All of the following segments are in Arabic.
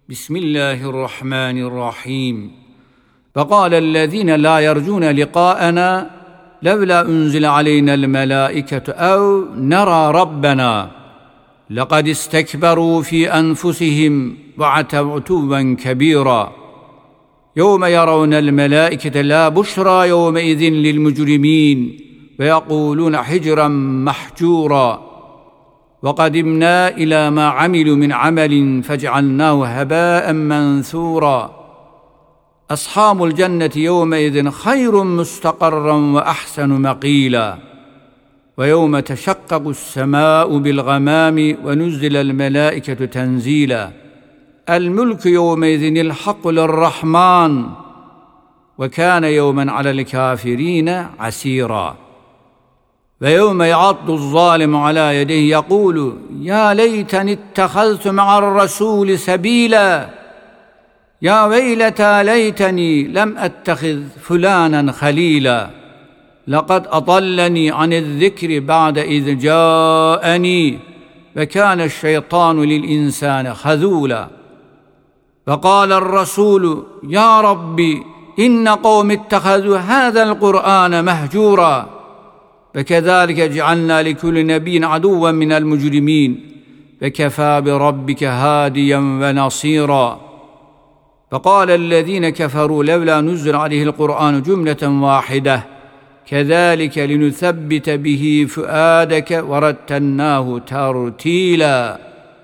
بسم الله الرحمن الرحيم. فقال الذين لا يرجون لقاءنا لولا أنزل علينا الملائكة أو نرى ربنا لقد استكبروا في أنفسهم وعتوا عتوا كبيرا يوم يرون الملائكة لا بشرى يومئذ للمجرمين ويقولون حجرا محجورا وقدمنا إلى ما عملوا من عمل فجعلناه هباء منثورا أصحاب الجنة يومئذ خير مستقرا وأحسن مقيلا ويوم تشقق السماء بالغمام ونزل الملائكة تنزيلا الملك يومئذ الحق للرحمن وكان يوما على الكافرين عسيرا ويوم يعض الظالم على يديه يقول يا ليتني اتخذت مع الرسول سبيلا يا ويلتى ليتني لم أتخذ فلانا خليلا لقد أضلني عن الذكر بعد إذ جاءني وكان الشيطان للإنسان خذولا فقال الرسول يا ربي إن قوم اتخذوا هذا القرآن مهجورا فكذلك جعلنا لكل نبي عدوا من المجرمين فكفى بربك هاديا ونصيرا فقال الذين كفروا لولا نزل عليه القرآن جملة واحدة كذلك لنثبت به فؤادك ورتلناه ترتيلا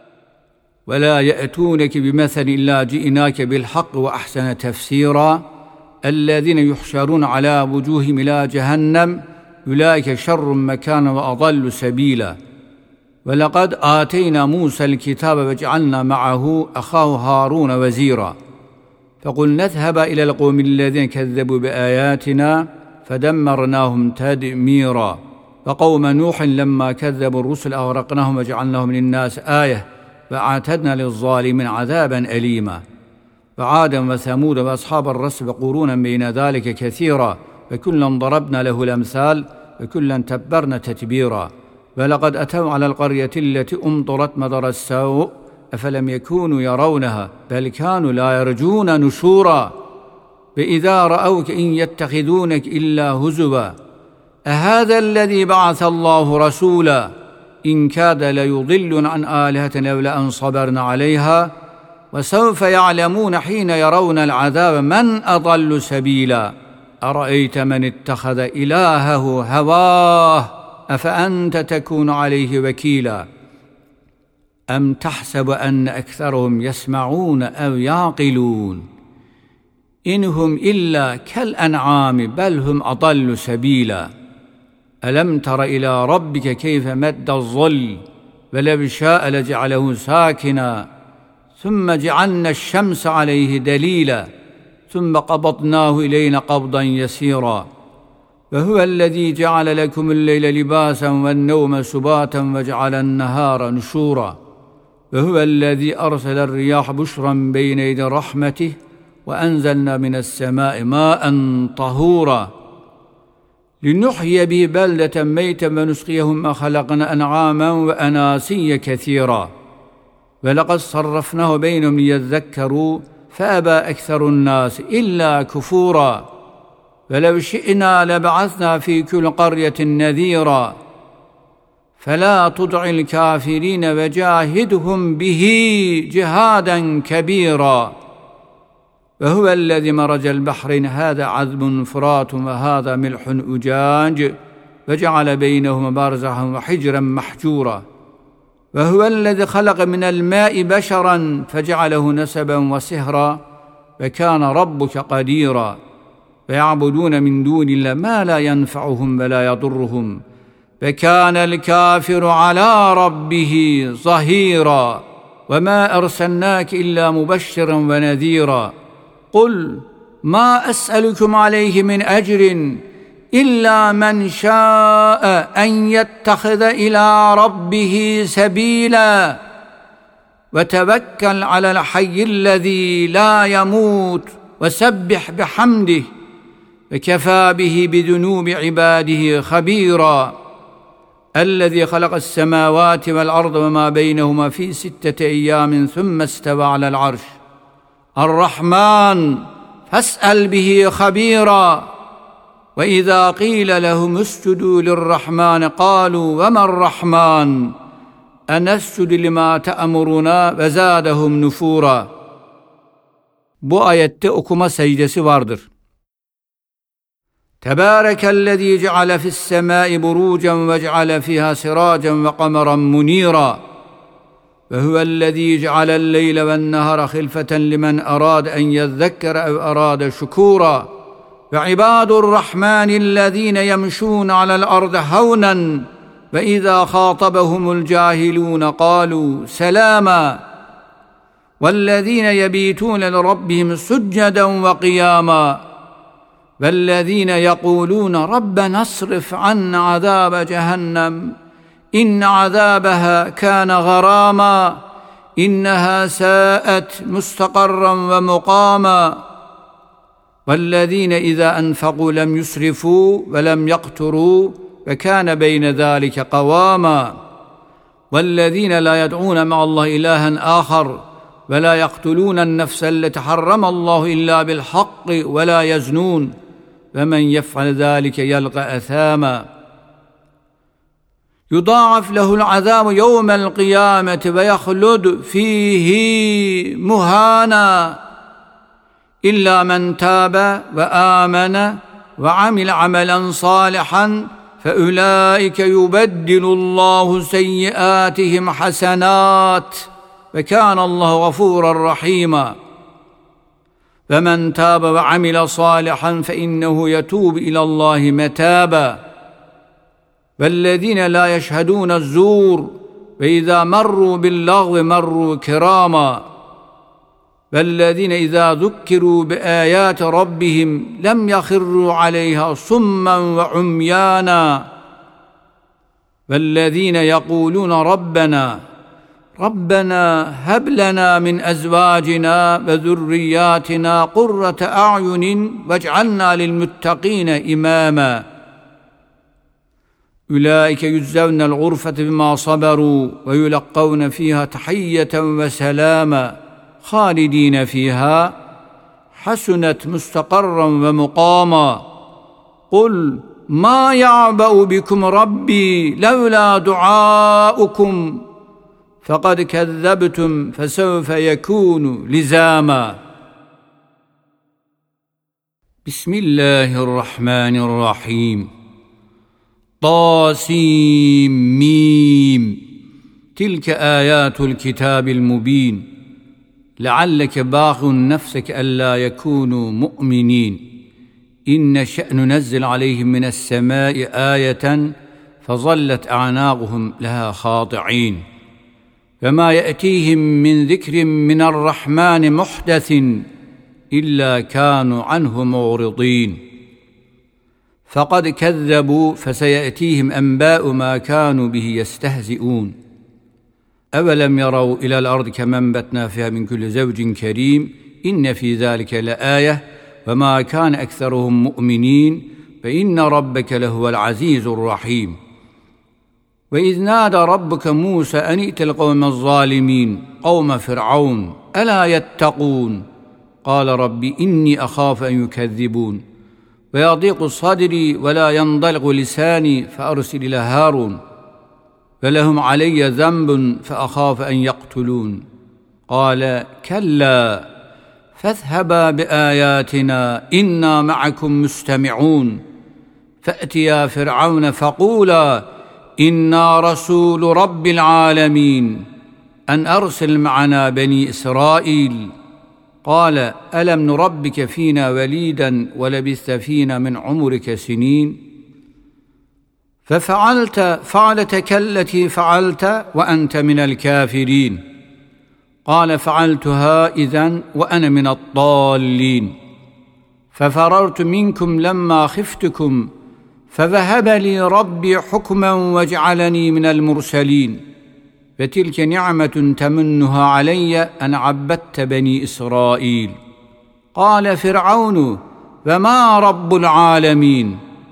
ولا يأتونك بمثل إلا جئناك بالحق وأحسن تفسيرا الذين يحشرون على وجوههم إلى جهنم أولئك شر مكانا وأضل سبيلا ولقد آتينا موسى الكتاب وجعلنا معه أخاه هارون وزيرا فقلنا اذهب إلى القوم الذين كذبوا بآياتنا فدمرناهم تدميرا وقوم نوح لما كذبوا الرسل أغرقناهم وجعلناهم للناس آية وأعتدنا للظالمين عذابا أليما وعادا وثمود وأصحاب الرس وقرونا بين ذلك كثيرا وكلا ضربنا له الأمثال وكلا تبرنا تتبيرا ولقد أتوا على القرية التي أمطرت مطر السوء أفلم يكونوا يرونها بل كانوا لا يرجون نشورا فإذا رأوك إن يتخذونك إلا هزوا أهذا الذي بعث الله رسولا إن كاد ليضل عن آلهتنا لولا أن صبرنا عليها وسوف يعلمون حين يرون العذاب من أضل سبيلا أرأيت من اتخذ إلهه هواه أفأنت تكون عليه وكيلا أم تحسب أن أكثرهم يسمعون أو يعقلون إن هم إلا كالأنعام بل هم أضل سبيلا ألم تر إلى ربك كيف مد الظل ولو شاء لجعله ساكنا ثم جعلنا الشمس عليه دليلا ثم قبضناه إلينا قبضا يسيرا وهو الذي جعل لكم الليل لباسا والنوم سباتا وجعل النهار نشورا وهو الذي أرسل الرياح بشرا بين يدي رحمته وأنزلنا من السماء ماء طهورا لنحيي به بلدة ميتا ونسقيه ما خلقنا أنعاما وأناسيا كثيرا ولقد صرفناه بينهم ليذكروا فأبى أكثر الناس إلا كفورا ولو شئنا لبعثنا في كل قرية نذيرا فلا تطع الكافرين وجاهدهم به جهادا كبيرا وهو الذي مرج البحرين هذا عذب فرات وهذا ملح أجاج وجعل بينهما برزخا وحجرا محجورا وهو الذي خلق من الماء بشرا فجعله نسبا وسهرا وكان ربك قديرا ويعبدون من دون الله ما لا ينفعهم ولا يضرهم فكان الكافر على ربه ظهيرا وما أرسلناك إلا مبشرا ونذيرا قل ما أسألكم عليه من أجر إلا من شاء أن يتخذ إلى ربه سبيلا وتوكل على الحي الذي لا يموت وسبح بحمده وكفى به بذنوب عباده خبيرا الذي خلق السماوات والأرض وما بينهما في 6 أيام ثم استوى على العرش الرحمن فاسأل به خبيرا. وإذا قيل لهم اسجدوا للرحمن قالوا وما الرحمن أنسجد لما تأمرنا وزادهم nufura. Bu ayette okuma secdesi vardır. Tebârekellezî ceale fissemâi burûcen ve ceale fîhâ sirâcen ve kameran munîrâ. Ve huvellezî cealel leyle vennehara khilfeten limen arâde en yezzekkere ev arâde şukûrâ. Ve ibâdurrahmânillezîne yemşûne alel ardı havnen ve izâ khâtabehumul cahilûne qâlû selâmâ. وَالَّذ۪ينَ يَب۪يتُونَ لِرَبِّهِمْ سُجَّدًا وَقِيَامًا وَالَّذ۪ينَ يَقُولُونَ رَبَّنَا اصْرِفْ عَنَّا عَذَابَ جَهَنَّمَ إِنَّ عَذَابَهَا كَانَ غَرَامًا إِنَّهَا سَاءَتْ مُسْتَقَرًّا وَمُقَامًا وَالَّذ۪ينَ إِذَا أَنْفَقُوا لَمْ يُسْرِفُوا وَلَمْ يَقْتُرُوا وَكَانَ بَيْنَ ذَلِكَ قَوَامًا وَالَّذ۪ينَ لَا يَدْعُونَ مَعَ اللّٰهِ إِلَٰهًا آخَرَ وَلَا يَقْتُلُونَ النَّفْسَ الَّتِي حَرَّمَ اللّٰهُ إِلَّا بِالْحَقِّ وَلَا يَزْنُونَ وَمَنْ يَفْعَلْ ذَٰلِكَ يَلْقَ أَثَامًا يُضَاعَفْ لَهُ الْعَذَابُ يَوْمَ الْقِيَامَةِ وَيَخْلُدْ فِيهِ مُهَانًا إِلَّا مَنْ تَابَ وَآمَنَ وَعَمِلَ عَمَلًا صَالِحًا فَأُولَٰئِكَ يُبَدِّلُ اللّٰهُ سَيِّئَاتِهِمْ حَسَنَاتٍ وَكَانَ اللّٰهُ غَفُورًا رَحِيمًا وَمَنْ تَابَ وَعَمِلَ صَالِحًا فَإِنَّهُ يَتُوبُ إِلَى اللّٰهِ مَتَابًا وَالَّذ۪ينَ لَا يَشْهَدُونَ الزُّورَ وَإِذَا مَرُّوا بِاللَّغْوِ مَرُّوا كِرَامًا وَالَّذ۪ينَ إِذَا ذُكِّرُوا بِآيَاتِ رَبِّهِمْ لَمْ يَخِرُّوا عَلَيْهَا صُمًّا وَعُمْيَانًا وَالَّذ۪ينَ يَقُولُونَ رَبَّنَا هَبْ لَنَا مِنْ أَزْوَاجِنَا وَذُرِّيَّاتِنَا قُرَّةَ أَعْيُنٍ وَاجْعَلْنَا لِلْمُتَّقِينَ إِمَامًا أُولَٰئِكَ يُجْزَوْنَ الْغُرْفَةَ بِمَا صَبَرُوا وَيُلَقَّوْنَ فِيهَا تَحِيَّةً وَسَلَامًا خَالِدِينَ فِيهَا حَسُنَتْ مُسْتَقَرًّا وَمُقَامًا قُلْ مَا يَعْبَأُ بِكُمْ رَبِّي لَوْلَا دُعَاؤُكُمْ فَقَدْ كَذَّبْتُمْ فَسَوْفَ يَكُونُ لِزَامًا. بسم الله الرحمن الرحيم. طاسيم ميم. تلك آيات الكتاب المبين لعلك باخع نفسك ألا يكونوا مؤمنين إن نشأ ننزل عليهم من السماء آية فظلت أعناقهم لها خاضعين فما يأتيهم من ذكر من الرحمن محدث إلا كانوا عنه معرضين فقد كذبوا فسيأتيهم أنباء ما كانوا به يستهزئون أولم يروا إلى الأرض كما أنبتنا فيها من كل زوج كريم إن في ذلك لآية وما كان أكثرهم مؤمنين فإن ربك لهو العزيز الرحيم وإذ نادى ربك موسى أن ائت القوم الظالمين قوم فرعون ألا يتقون قال رب إني أخاف أن يكذبون ويضيق صدري ولا ينطلق لساني فأرسل إلى هارون فلهم علي ذنب فأخاف أن يقتلون قال كلا فاذهبا بآياتنا إنا معكم مستمعون فأتيا فرعون فقولا إنا رسول رب العالمين أن أرسل معنا بني إسرائيل قال ألم نربك فينا وليدا ولبثت فينا من عمرك سنين ففعلت فعلتك التي فعلت وأنت من الكافرين قال فعلتها إذن وأنا من الضالين ففررت منكم لما خفتكم فذهب لي ربي حكما وجعلني من المرسلين فتلك نعمة تمنها علي أن عبدت بني إسرائيل قال فرعون فما رب العالمين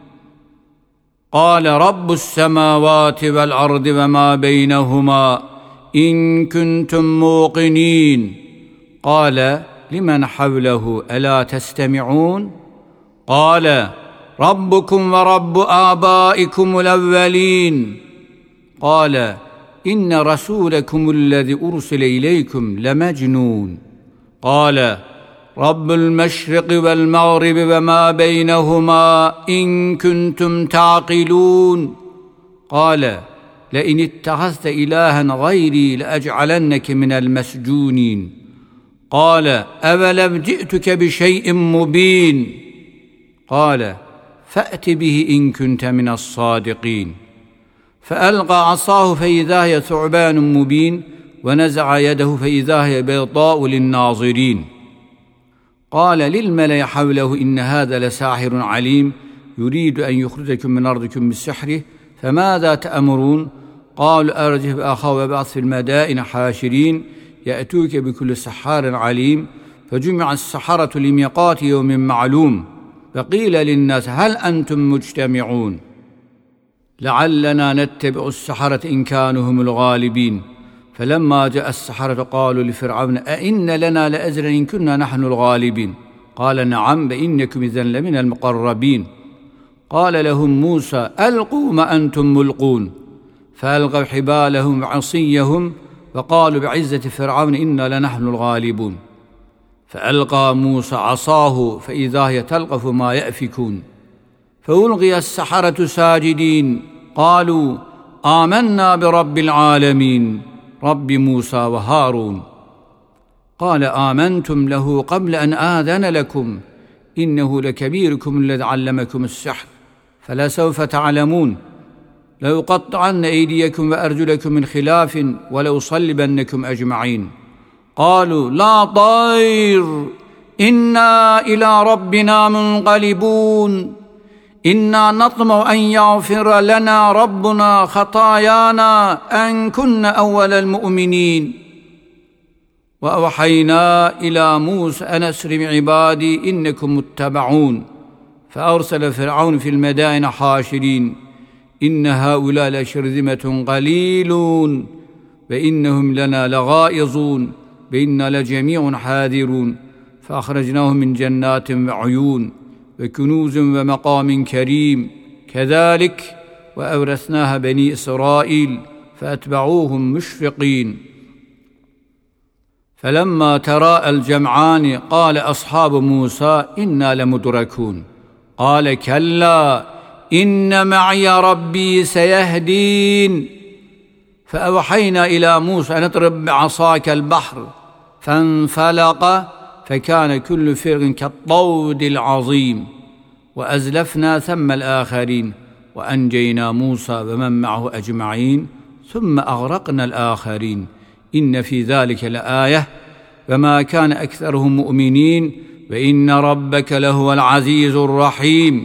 قال رب السماوات والأرض وما بينهما إن كنتم موقنين قال لمن حوله ألا تستمعون قال ربكم ورب آبائكم الأولين قال إن رسولكم الذي أرسل إليكم لمجنون قال رب المشرق والمغرب وما بينهما إن كنتم تعقلون قال لئن اتخذت إلها غيري لأجعلنك من المسجونين قال أولم جئتك بشيء مبين قال فأت به إن كنت من الصادقين فألقى عصاه فإذا هي ثعبان مبين ونزع يده فإذا هي بيضاء للناظرين قال للملأ حوله إن هذا لساحر عليم يريد أن يخرجكم من أرضكم بسحره فماذا تأمرون قالوا أرجه بأخاه وابعث في المدائن حاشرين يأتوك بكل سحار عليم فجمع السحرة لميقات يوم معلوم فقيل للناس هل أنتم مجتمعون لعلنا نتبع السحرة إن كانوا هم الغالبين فلما جاء السحرة قالوا لفرعون أئن لنا لأجرا إن كنا نحن الغالبين قال نعم فإنكم إذن لمن المقربين قال لهم موسى ألقوا ما أنتم ملقون فألقوا حبالهم وعصيهم وقالوا بعزة فرعون إنا لنحن الغالبون فألقى موسى عصاه فإذا هي تلقف ما يأفكون فألقي السحرة ساجدين قالوا آمنا برب العالمين رب موسى وهارون قال آمنتم له قبل أن آذن لكم إنه لكبيركم الذي علمكم السحر فلسوف تعلمون لأقطعن أيديكم وأرجلكم من خلاف ولأصلبنكم أجمعين قالوا لا ضير إنا إلى ربنا منقلبون إنا نطمع أن يغفر لنا ربنا خطايانا أن كنا أول المؤمنين وأوحينا إلى موسى أن أسر بعبادي إنكم متبعون فأرسل فرعون في المدائن حاشرين إن هؤلاء لشرذمة قليلون وإنهم لنا لغائظون وإنا لجميع حاذرون فأخرجناهم من جنات وعيون وكنوز ومقام كريم كذلك وأورثناها بني إسرائيل فأتبعوهم مشفقين فلما تراءى الجمعان قال أصحاب موسى إنا لمدركون قال كلا إن معي ربي سيهدين فأوحينا إلى موسى أن اضرب بعصاك البحر فانفلق فكان كل فرق كالطود العظيم وأزلفنا ثم الآخرين وأنجينا موسى ومن معه أجمعين ثم أغرقنا الآخرين إن في ذلك لآية وما كان أكثرهم مؤمنين وإن ربك لهو العزيز الرحيم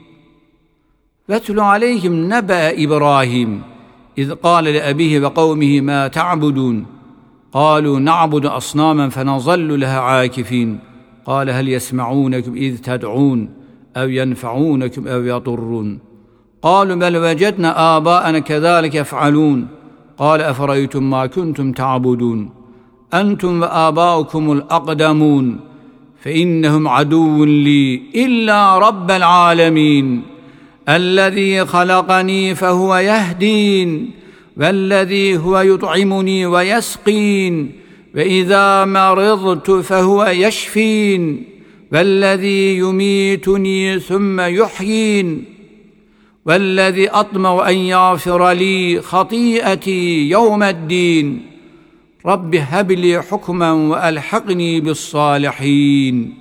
واتل عليهم نبأ إبراهيم إذ قال لأبيه وقومه ما تعبدون قالوا نعبد أصناما فنظل لها عاكفين قال هل يسمعونكم إذ تدعون أو ينفعونكم أو يضرون قالوا بل وجدنا آباءنا كذلك يفعلون قال أفرأيتم ما كنتم تعبدون أنتم وآباؤكم الأقدمون فإنهم عدو لي إلا رب العالمين الذي خلقني فهو يهدين والذي هو يطعمني ويسقين وإذا مرضت فهو يشفين والذي يميتني ثم يحيين والذي أطمع أن يغفر لي خطيئتي يوم الدين رب هب لي حكما وألحقني بالصالحين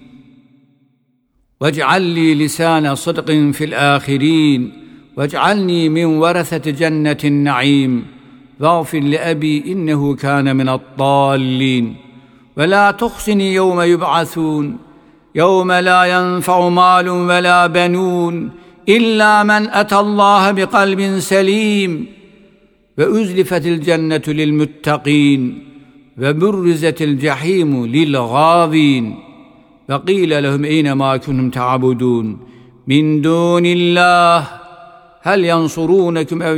واجعل لي لسان صدق في الآخرين واجعلني من ورثة جنة النعيم واغفر لأبي إنه كان من الضالين ولا تخزني يوم يبعثون يوم لا ينفع مال ولا بنون إلا من أتى الله بقلب سليم وأزلفت الجنة للمتقين وبرزت الجحيم للغاوين فقيل لهم أينما كنتم تعبدون من دون الله هل ينصرونكم أو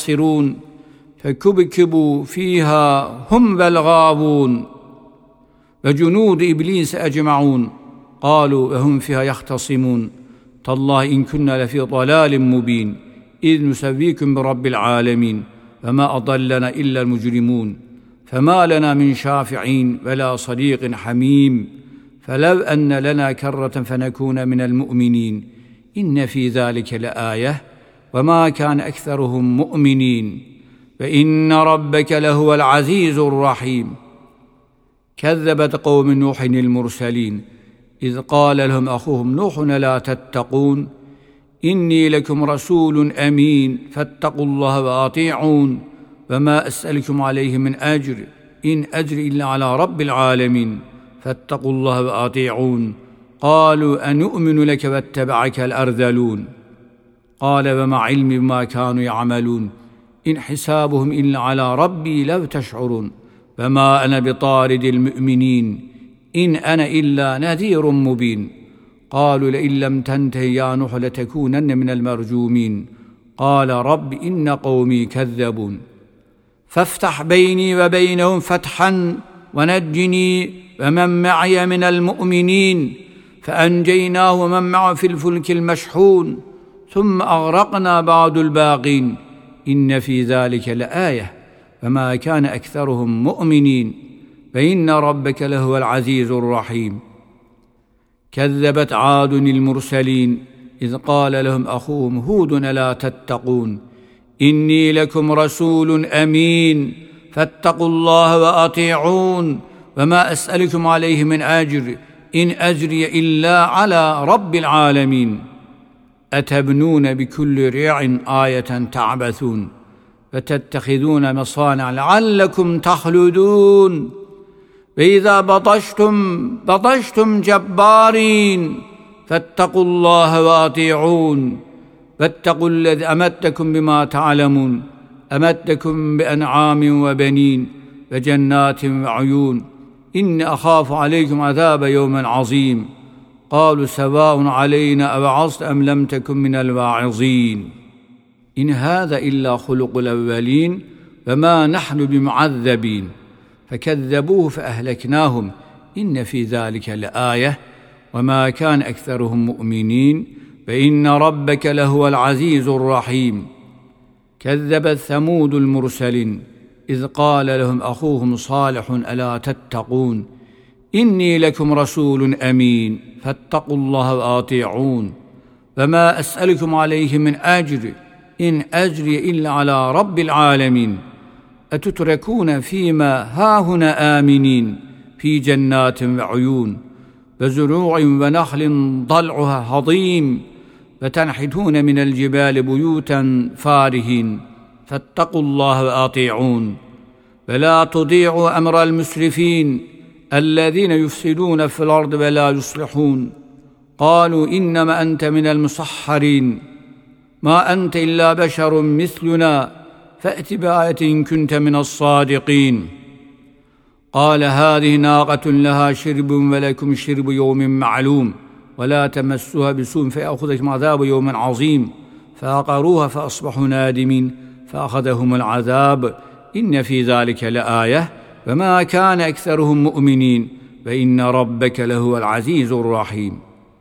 ينتصرون فكبكبوا فيها هم والغاوون وجنود إبليس أجمعون قالوا وهم فيها يختصمون تالله إن كنا لفي ضلال مبين إذ نسويكم برب العالمين فما أضلنا إلا المجرمون فما لنا من شافعين ولا صديق حميم فلو أن لنا كرة فنكون من المؤمنين إن في ذلك لآية وما كان أكثرهم مؤمنين وإن ربك لهو العزيز الرحيم. كذبت قوم نوح المرسلين إذ قال لهم أخوهم نوح لا تتقون إني لكم رسول أمين فاتقوا الله وأطيعون وما أسألكم عليه من أجر إن أجري إلا على رب العالمين فاتقوا الله وأطيعون. قالوا أنؤمن لك واتبعك الأرذلون قال وما علمي بما كانوا يعملون إن حسابهم إلا على ربي لو تشعرون فما أنا بطارد المؤمنين إن أنا إلا نذير مبين. قالوا لئن لم تنته يا نوح لتكونن من المرجومين قال رب إن قومي كذبون فافتح بيني وبينهم فتحا ونجني ومن معي من المؤمنين فأنجيناه ومن معه في الفلك المشحون ثم أغرقنا بعد الباقين إن في ذلك لآية فما كان أكثرهم مؤمنين فإن ربك لهو العزيز الرحيم. كذبت عاد المرسلين إذ قال لهم أخوهم هود لا تتقون إني لكم رسول أمين فاتقوا الله وأطيعون وما أسألكم عليه من أجر إن أجري إلا على رب العالمين. أتبنون بكل ريع آية تعبثون فتتخذون مصانع لعلكم تخلدون فإذا بطشتم جبارين فاتقوا الله وأطيعون واتقوا الذي أمدكم بما تعلمون أمدكم بأنعام وبنين وجنات وعيون إني أخاف عليكم عذاب يوم عظيم. قالوا سواء علينا أوعظت أم لم تكن من الواعظين إن هذا إلا خلق الأولين فما نحن بمعذبين. فكذبوه فأهلكناهم إن في ذلك لآية وما كان أكثرهم مؤمنين فإن ربك لهو العزيز الرحيم. كذبت ثمود المرسلين إذ قال لهم أخوهم صالح ألا تتقون إني لكم رسول أمين فاتقوا الله وأطيعون فما أسألكم عليه من أجر إن أجري إلا على رب العالمين. أتتركون فيما هاهنا آمنين في جنات وعيون وزروع ونخل ضلعها هضيم فتنحتون من الجبال بيوتا فارهين فاتقوا الله وأطيعون فلا تضيعوا أمر المسرفين الذين يفسدون في الأرض ولا يصلحون. قالوا إنما أنت من المسحرين ما أنت إلا بشر مثلنا فأت بآية إن كنت من الصادقين. قال هذه ناقة لها شرب ولكم شرب يوم معلوم ولا تمسوها بسوء فيأخذكم عذاب يوم عظيم فعقروها فأصبحوا نادمين فأخذهم العذاب إن في ذلك لآية وما كان أكثرهم مؤمنين فإن ربك لهو العزيز الرحيم.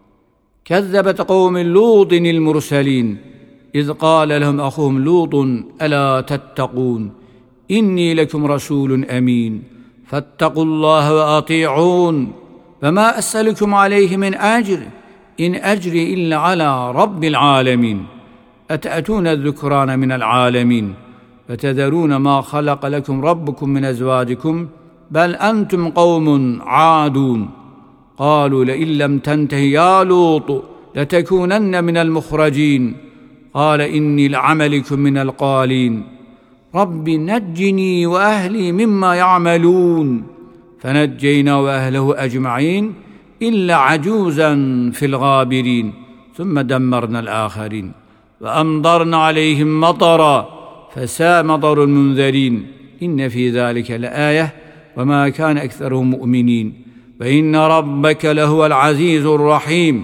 كذبت قوم لوط المرسلين إذ قال لهم أخوهم لوط ألا تتقون إني لكم رسول أمين فاتقوا الله وأطيعون فما أسألكم عليه من أجر إن أجري إلا على رب العالمين. أتأتون الذكران من العالمين فتذرون ما خلق لكم ربكم من أزواجكم بل أنتم قوم عادون. قالوا لئن لم تنته يا لوط لتكونن من المخرجين. قال إني لعملكم من القالين رب نجني وأهلي مما يعملون فنجينا وأهله أجمعين إلا عجوزا في الغابرين ثم دمرنا الآخرين وأمطرنا عليهم مطرا فساء مطر المنذرين إن في ذلك لآية وما كان أكثرهم مؤمنين فإن ربك لهو العزيز الرحيم.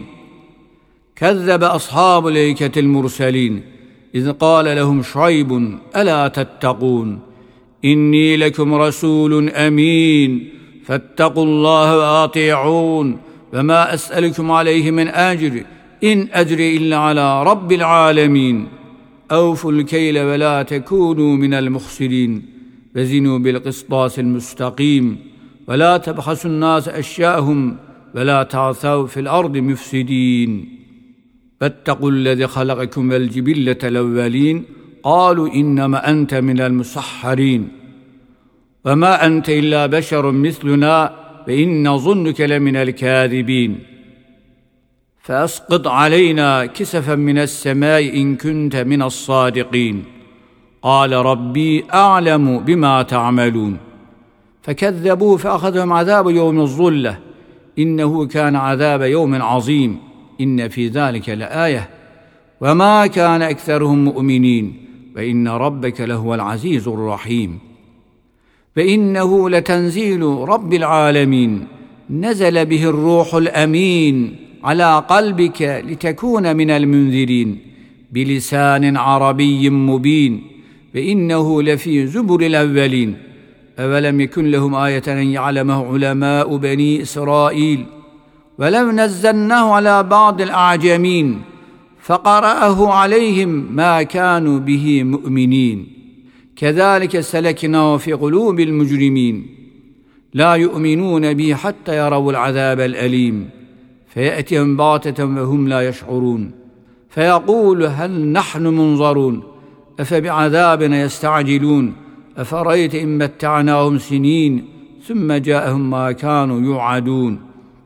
كذب أصحاب الأيكة المرسلين إذ قال لهم شعيب ألا تتقون إني لكم رسول أمين فاتقوا الله وأطيعون وما أسألكم عليه من أجر إن أجري إلا على رب العالمين أوفوا الكيل ولا تكونوا من المخسرين وزنوا بالقسطاس المستقيم ولا تبخسوا الناس أشياءهم ولا تعثوا في الأرض مفسدين فاتقوا الذي خلقكم والجبلة الأولين قالوا إنما أنت من المسحرين وما أنت إلا بشر مثلنا وإن نظنك لمن الكاذبين فأسقط علينا كسفا من السماء إن كنت من الصادقين قال ربي أعلم بما تعملون فكذبوا فأخذهم عذاب يوم الظلة إنه كان عذاب يوم عظيم إن في ذلك لآية وما كان أكثرهم مؤمنين وإن ربك لهو العزيز الرحيم فإنه لتنزيل رب العالمين نزل به الروح الأمين على قلبك لتكون من المنذرين بلسان عربي مبين فإنه لفي زبر الأولين أولم يكن لهم آية أن يعلمه علماء بني إسرائيل ولو نزلناه على بعض الأعجمين فقرأه عليهم ما كانوا به مؤمنين كذلك سلكناه في قلوب المجرمين لا يؤمنون به حتى يروا العذاب الأليم فيأتيهم بغتة وهم لا يشعرون فيقول هل نحن منظرون أفبعذابنا يستعجلون أفرأيت إن متعناهم سنين ثم جاءهم ما كانوا يوعدون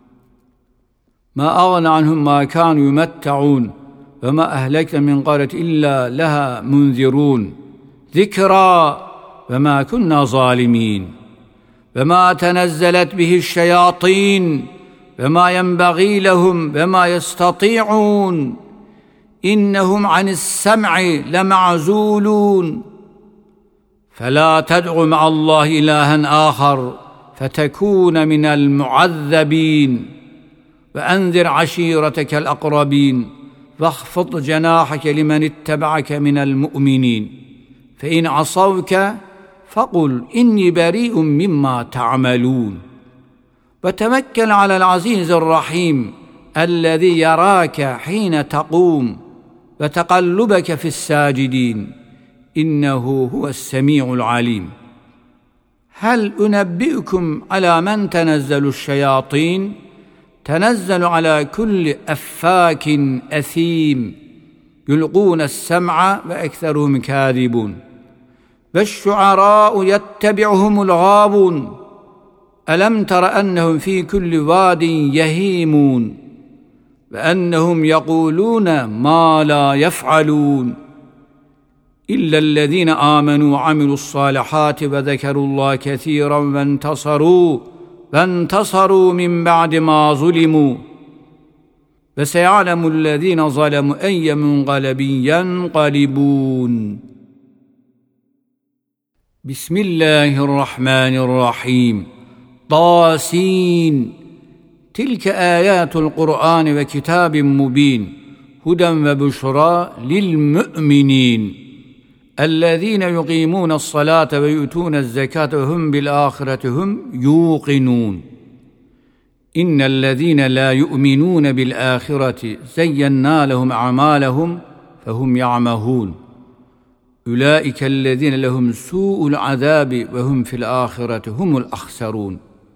ما أغنى عنهم ما كانوا يمتعون وما أهلكنا من قرية إلا لها منذرون ذكرى وما كنا ظالمين وما تنزلت به الشياطين وما ينبغي لهم وما يستطيعون إنهم عن السمع لمعزولون فلا تدع مع الله إلها آخر فتكون من المعذبين وأنذر عشيرتك الأقربين واخفض جناحك لمن اتبعك من المؤمنين فإن عصوك فقل إني بريء مما تعملون وتوكل على العزيز الرحيم الذي يراك حين تقوم وتقلبك في الساجدين إنه هو السميع العليم هل أنبئكم على من تنزل الشياطين تنزل على كل أفاك أثيم يلقون السمع وأكثرهم كاذبون والشعراء يتبعهم الغاوون ألم تر أنهم في كل واد يهيمون وأنهم يقولون ما لا يفعلون إلا الذين آمنوا وعملوا الصالحات وذكروا الله كثيرا وانتصروا من بعد ما ظلموا فسيعلم الذين ظلموا أي منقلب ينقلبون بسم الله الرحمن الرحيم طاسين تلك آيات القرآن وكتاب مبين هدى وبشرى للمؤمنين الذين يقيمون الصلاة ويؤتون الزكاة وهم بالآخرة هم يوقنون إن الذين لا يؤمنون بالآخرة زينا لهم أعمالهم فهم يعمهون أولئك الذين لهم سوء العذاب وهم في الآخرة هم الأخسرون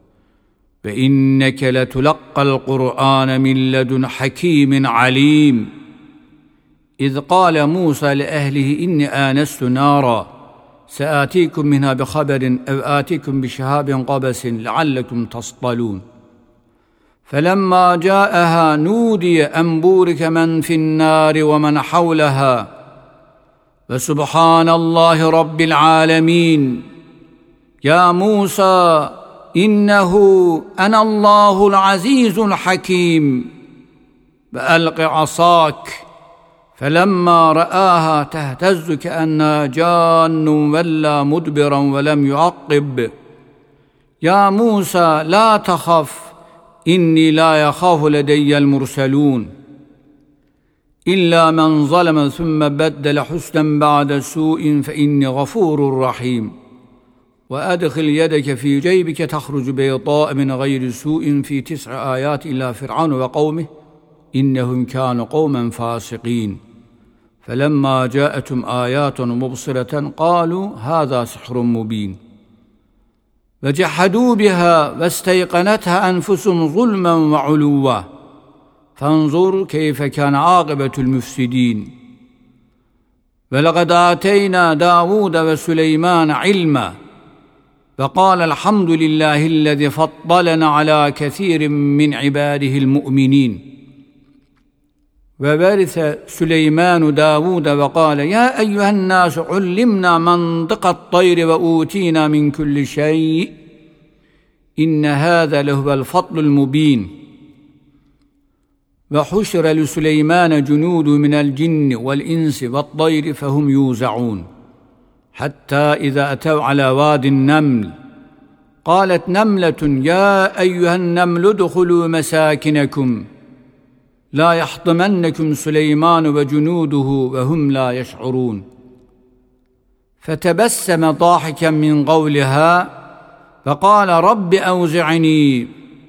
فإنك لتلقى القرآن من لدن حكيم عليم إذ قال موسى لأهله إني آنست نارا سآتيكم منها بخبر أو آتيكم بشهاب قبس لعلكم تصطلون فلما جاءها نودي أن بورك من في النار ومن حولها فسبحان الله رب العالمين يا موسى إنه أنا الله العزيز الحكيم فألق عصاك فلما رآها تهتز كأنها جان ولى مدبرا ولم يعقب يا موسى لا تخف إني لا يخاف لدي المرسلون إلا من ظلم ثم بدل حسنا بعد سوء فإني غفور رحيم وأدخل يدك في جيبك تخرج بيضاء من غير سوء في 9 آيات إلى فرعون وقومه إنهم كانوا قوما فاسقين فلما جاءتهم آيات مبصرة قالوا هذا سحر مبين وجحدوا بها واستيقنتها أنفسهم ظلما وعلوا فانظر كيف كان عاقبة المفسدين ولقد آتينا داود وسليمان علما فقال الحمد لله الذي فضلنا على كثير من عباده المؤمنين وورث سليمان داود وقال يا أيها الناس علمنا منطق الطير وأوتينا من كل شيء إن هذا لهو الفضل المبين وحشر لسليمان جنود من الجن والإنس والطير فهم يوزعون حتى إذا أتوا على وادي النمل قالت نملة يا أيها النمل ادخلوا مساكنكم لا يحطمنكم سليمان وجنوده وهم لا يشعرون فتبسم ضاحكا من قولها فقال رب أوزعني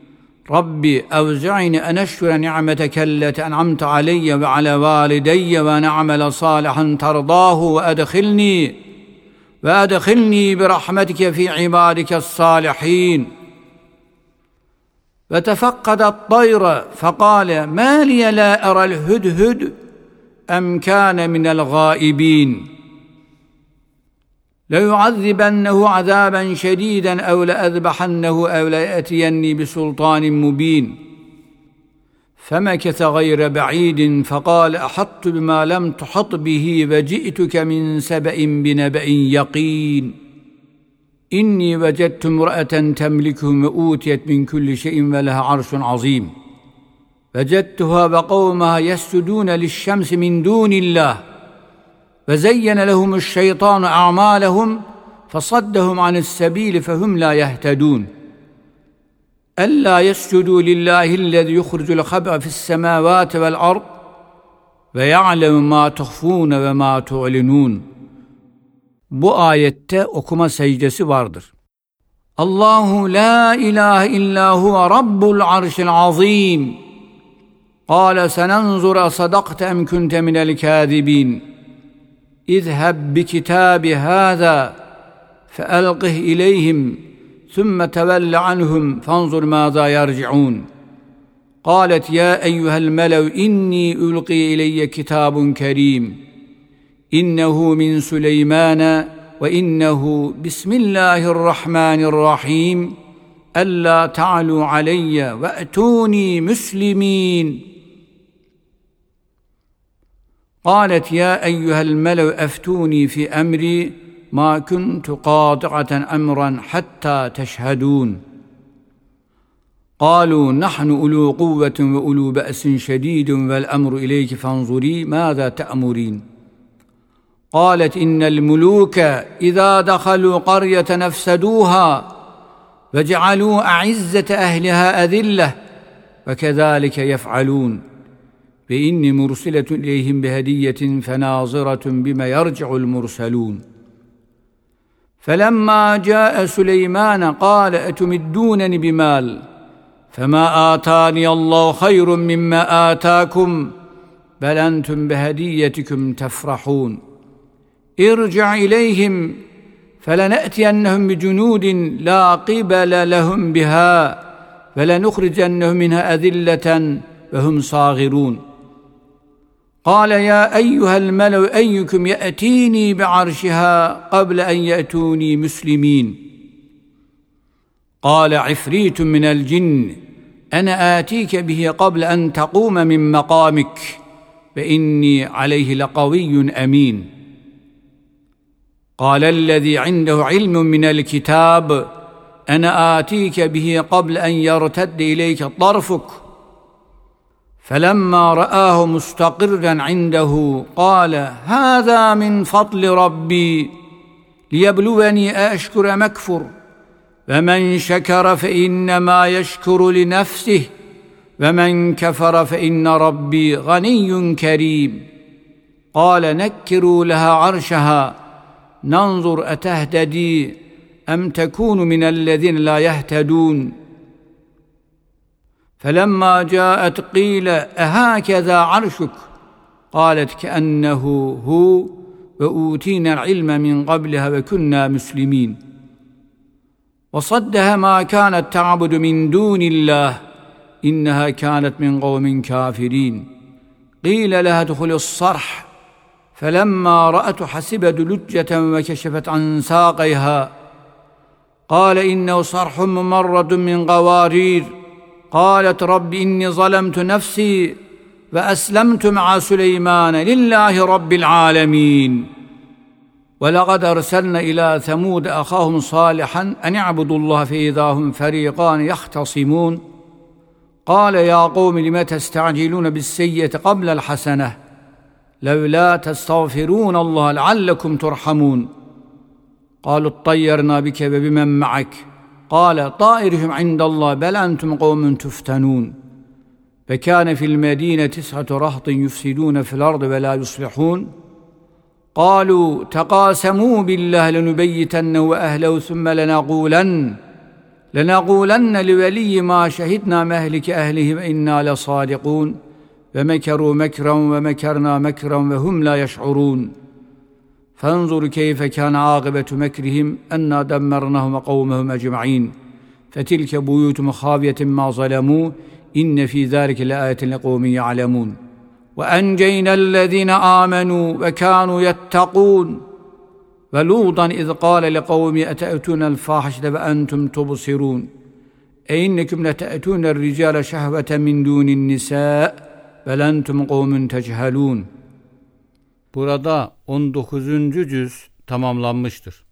أن أشكر نعمتك التي أنعمت علي وعلى والدي وأن أعمل صالحا ترضاه وأدخلني برحمتك في عبادك الصالحين فتفقد الطير فقال ما لي لا أرى الهدهد أم كان من الغائبين ليعذبنه عذابا شديدا أو لأذبحنه أو ليأتيني بسلطان مبين فمكث غير بعيد فقال أحطت بما لم تحط به وجئتك من سبأ بنبأ يقين إني وجدت امرأة تملكهم وأوتيت من كل شيء ولها عرش عظيم وجدتها وقومها يسجدون للشمس من دون الله وزين لهم الشيطان أعمالهم فصدهم عن السبيل فهم لا يهتدون ألا يسجدوا لله الذي يخرج الخبأ في السماوات والأرض ويعلم ما تخفون وما تعلنون. Bu ayette okuma secdesi vardır. Allahu la ilahe illa huve rabbul arşil azim. Kâle senenzura sadakte em kunte minel kâzibin. İzheb bi kitâbi hâzâ feelqih ileyhim ثم تول عنهم فانظر ماذا يرجعون. قالت يا أيها الملأ إني ألقي إلي كتاب كريم إنه من سليمان وإنه بسم الله الرحمن الرحيم ألا تعلوا علي وأتوني مسلمين. قالت يا أيها الملأ أفتوني في أمري ما كنت قاطعة أمرا حتى تشهدون. قالوا نحن أولو قوة وأولو بأس شديد والأمر إليك فانظري ماذا تأمرين. قالت إن الملوك إذا دخلوا قرية نفسدوها وجعلوا أعزة أهلها أذلة وكذلك يفعلون فإني مرسلة إليهم بهدية فناظرة بما يرجع المرسلون. فلما جاء سليمان قال أتمدونني بمال فما آتاني الله خير مما آتاكم بل أنتم بهديتكم تفرحون. ارجع إليهم فلنأتينهم بجنود لا قبل لهم بها فلنخرجنهم منها أذلة وهم صاغرون. قال يا أيها الملأ أيكم يأتيني بعرشها قبل أن يأتوني مسلمين. قال عفريت من الجن أنا آتيك به قبل أن تقوم من مقامك فإني عليه لقوي أمين. قال الذي عنده علم من الكتاب أنا آتيك به قبل أن يرتد إليك طرفك فلما رآه مستقرا عنده قال هذا من فضل ربي ليبلوني أأشكر مكفر ومن شكر فإنما يشكر لنفسه ومن كفر فإن ربي غني كريم. قال نكروا لها عرشها ننظر أتهتدي أم تكون من الذين لا يهتدون فلما جاءت قيل أهكذا عرشك قالت كأنه هو وأوتينا العلم من قبلها وكنا مسلمين وصدها ما كانت تعبد من دون الله إنها كانت من قوم كافرين قيل لها ادخل الصرح فلما رأته حسبت لجة وكشفت عن ساقيها قال إنه صرح ممرد من قوارير قالت رب إني ظلمت نفسي وأسلمت مع سليمان لله رب العالمين ولقد أرسلنا إلى ثمود أخاهم صالحا أن اعبدوا الله فإذا هم فريقان يختصمون قال يا قوم لم تستعجلون بالسيئة قبل الحسنة لولا تستغفرون الله لعلكم ترحمون قالوا اطيرنا بك وبمن معك قال طائرهم عند الله بل أنتم قوم تفتنون فكان في المدينة 9 رهط يفسدون في الأرض ولا يصلحون قالوا تقاسموا بالله لنبيتنه وأهله ثم لنقولن لولي ما شهدنا مهلك أهله وإنا لصادقون ومكروا مكرا ومكرنا مكرا وهم لا يشعرون فانظر كيف كان عاقبة مكرهم أنا دمرناهم وقومهم أجمعين فتلك بيوتهم خاوية ما ظلموا إن في ذلك لآية لقوم يعلمون وأنجينا الذين آمنوا وكانوا يتقون ولوطا إذ قال لقوم أتأتون الفاحشة وأنتم تبصرون أئنكم لتأتون الرجال شهوة من دون النساء بل أنتم قوم تجهلون. Burada 19. cüz tamamlanmıştır.